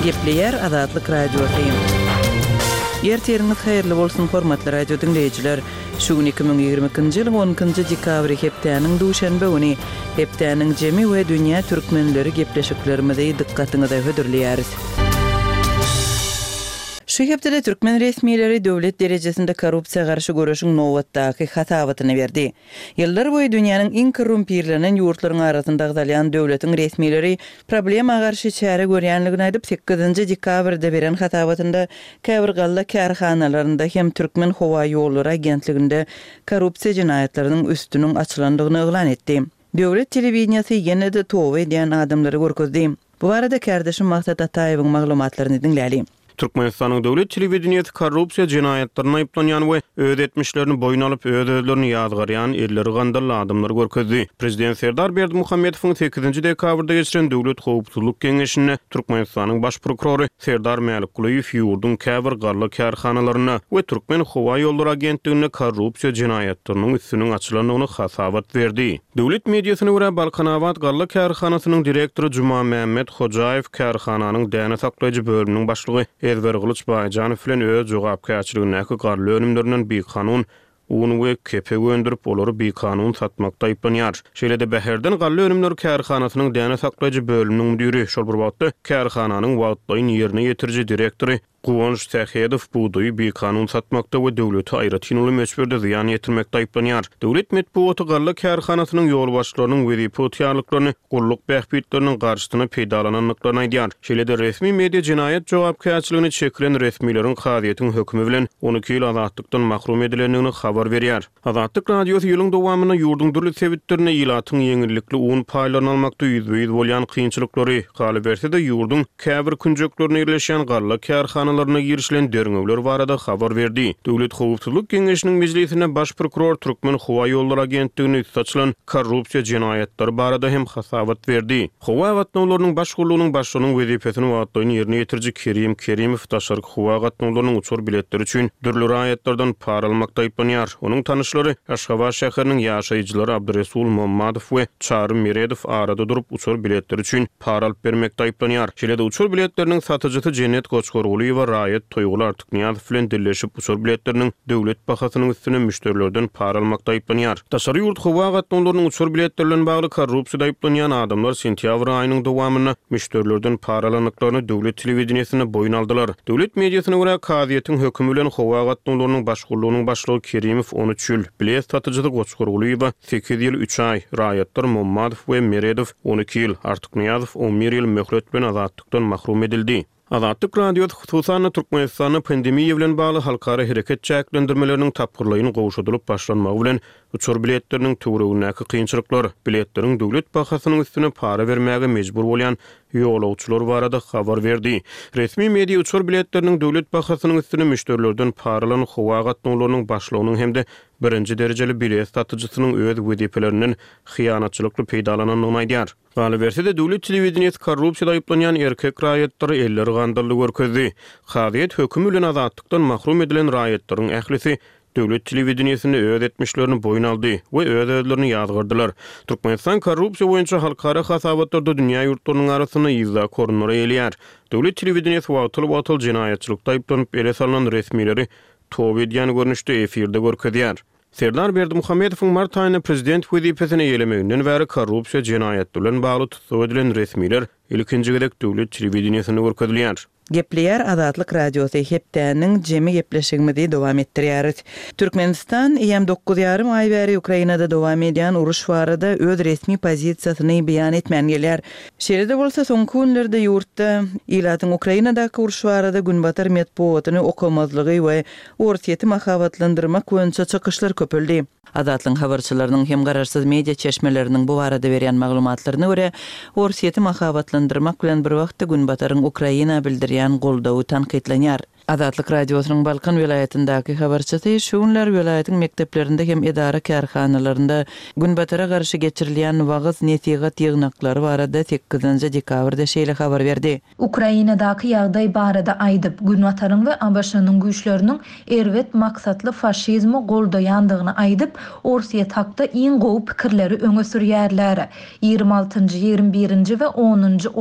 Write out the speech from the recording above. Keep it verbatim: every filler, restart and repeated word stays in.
Gepleyer Azatlyk Radiosyň. Erteriniz haýyrly bolsun hormatly radio dinleýijiler. Şu gün iki bin ýygrimi ikinji ýylyň onunçy dekabry hepdeniň duşanba güni hepdeniň jemi we dünýä türkmenleri gepleşiklerimizi dikkatiňize hödürleýäris. Şu hepde Türkmen resmileri döwlet derejesinde korrupsiýa garşy görüşüň nowatdaky hatawatyny berdi. Ýyllar boýy dünýäniň iň korrumpirlenen ýurtlaryň arasynda galýan döwletiň resmileri problema garşy çäre görýänligini aýdyp sekizinji dekabrda beren hatawatynda käbir kärhanalarynda hem Türkmen howa ýollary agentliginde korrupsiýa jinayetleriniň üstünüň açylandygyny eglan etdi. Döwlet telewizionyasy ýene-de towa edýän adamlary görkezdi. Bu barada kardeşim Maksat Ataýewiň maglumatlaryny dinläli. Türkmenistanyň döwlet telewizionyasy korrupsiýa jinayetlerine aýplanýan we öz etmişlerini boyuna alyp öz özlerini ýadgarýan erleri gandyrly adamlar görkezdi. Prezident Serdar Berdimuhammedowyň sekizinji dekabrda geçiren Döwlet Howpsuzlyk Keňeşine Türkmenistanyň baş prokurory Serdar Mälikguliýew ýurdun käbir garly kärhanalaryna we Türkmen howa ýollary agentligine korrupsiýa jinayetleriniň üstünüň açylandygyny hasawat berdi. Döwlet mediasyna görä Balkanawat garly kärhanasynyň direktory Juma Mehmet Hojaýew kärhananyň däne saklaýjy bölüminiň başlygy Ezber Gılıç Bayjanow bilen öz jogapkärçiligine garly önümlerinden bir kanun un we kepe gönderip olary bir kanun satmakda aýplanýar. Şeýle-de Beherden garly önümler kärhanasynyň däne saklaýjy bölüminiň müdiri şol bir wagtda kärhananyň wagtlaýyn ýerine ýetirji direktory Guwanç Tähedow buğdaýy bir kanun satmakda we döwleti aýratynly meçberde ziyan ýetirmekde aýplanýar. Döwlet medeniýeti garly kärhanasynyň ýol başlarynyň wezipä ýalyklaryny, gulluk bähbitleriniň garşysyna peýdalananlyklaryny aýdýar. Şeýle-de resmi media jinayet jogapkärçiligini çekiren resmilerin hadyýetiň hökmü bilen on iki ýyl azatdykdan mahrum edilendigini habar berýär. Azatlyk radiosy ýylyň dowamyna ýurdun dürli sebitlerine ýylatyň ýeňillikli un paýlaryny almakda ýüzbeýiz bolýan kynçylyklary galy berse-de ýurdun käbir künjeklerine ýerleşen garly kärhana larına girişilen dörňewler barada habar berdi. Döwlet Howpsuzlyk Keňeşiniň mejlisine baş prokuror Türkmen howa ýollary agentligine açylan korrupsiýa jinayetleri barada hem hasawat berdi. Howa gatnawlarynyň başgulunyň başlygynyň wezipesini wagtlaýyn ýerine ýetirji Kerim Kerimow taşaryk howa gatnawlarynyň uçur biletleri üçin dürli raýatlardan para almakda aýplanýar. Onuň tanışlary Aşgabat şäheriniň ýaşaýjylary Abduresul Mammadow we Çary Meredow arada durup uçur biletleri üçin para alyp bermekde aýplanýar. Şeýle-de uçur biletleriniň satyjysy Cennet Goçgorguly Raýat Toýguly Artykniýazow bilen dilleşip uçur biletleriniň döwlet bahasynyň üstüne müşterilerden para almakda aýplanýar. Taşary ýurt howa gatnawlarynyň uçur biletleri bilen bagly korrupsiýada aýplanýan adamlar sentýabr aýynyň dowamyna müşterilerden para alanyklaryny döwlet telewizionysyna boyun aldylar. Döwlet mediasyna görä kaziýetiň hökmü bilen howa gatnawlarynyň başgulunyň başlygy Kerimow on üç ýyl, bilet satyjydy Goçgorguly sekiz ýyl üç aý, raýatlar Mammadow we Meredow on iki ýyl, Artykniýazow on bir ýyl möhlet bilen azatdykdan mahrum edildi. Azatlyk radio hususan Türkmenistanyň pandemiýa bilen bagly halkara hereket çäklendirmeleriniň tapgyrlygyny gowşadylyp başlanmagy bilen uçur biletleriniň töweregindäki kynçylyklar, biletleriň döwlet bahasynyň üstüne para bermäge mejbur bolýan ýolawçylar barada habar berdi. Resmi media uçur biletleriniň döwlet bahasynyň üstüne müşterilerden para alan howa gatnawlarynyň başlygynyň hemde birinji derejeli bilet satyjysynyň öz wezipeleriniň hyýanatçylykly peýdalananyny aýdýar. Galy berse-de döwlet telewizionyasy korrupsiýada aýplanýan erkek raýatlary elleri gandyrly görkezdi. Hadyýet hökmü bilen azatdykdan mahrum edilen raýatlaryň ählisi döwlet telewizionyasynda öz etmişlerini boyun aldy we öz özlerini ýadgardylar. Türkmenistan korrupsiýa boýunça halkara hasawatlarda dünýä ýurtlarynyň arasyna ýyzda korunary elýär. Döwlet telewizionyasy wagtyl-wagtyl jinayetçilikde aýplanıp ele salynan resmileri towa edýän görnüşde efirde görkezýär. Serdar Berdimuhammedowyň mart aýyna prezident wezipesine ýelemeginden bäri korrupsiýa jinayetleri bilen bagly tutsak edilen resmiler ilkinji gerek döwlet telewizionysyna görkezilýär. Gepleyer Azatlyk Radiosy hepdeniň jemi gepleşigimizi dowam etdirýäris. Türkmenistan ýem dokuz ýarym aý bäri Ukrainada dowam edýän uruş barada öz resmi pozisiýasyny beýan etmän gelýär. Şeýle-de bolsa soňky günlerde ýurtda ýylatyň Ukrainadaky uruş barada günbatar medeniýetini okamazlygy we orsiýeti mahawatlandyrmak boýunça çykyşlar köpeldi. Azatlyň habarçylarynyň hem gararsyz media çeşmeleriniň bu barada berýän maglumatlaryna görä, orsiýeti mahawatlandyrmak bilen bir wagtda günbataryň Ukraina bildirýän goldawy tanqidlenýär. Azatlyk radiosynyň Balkan vilayatyndaky habarçysy şu günler vilayatyň mekdeplerinde hem edara kärhanalarynda günbatara garşy geçirilýän wagyz nesihat ýygnaklary barada sekizinji dekabrda şeýle habar berdi. Ukrainadaky ýagdaý barada aýdyp günbataryň we A B Ş-nyň güýçleriniň erwet maksatly faşizmi goldaýandygyny aýdyp orsiýet hakda iň gowy pikirleri öňe sürýärler. ýygrimi altynjy, ýygrimi birinji we onunjy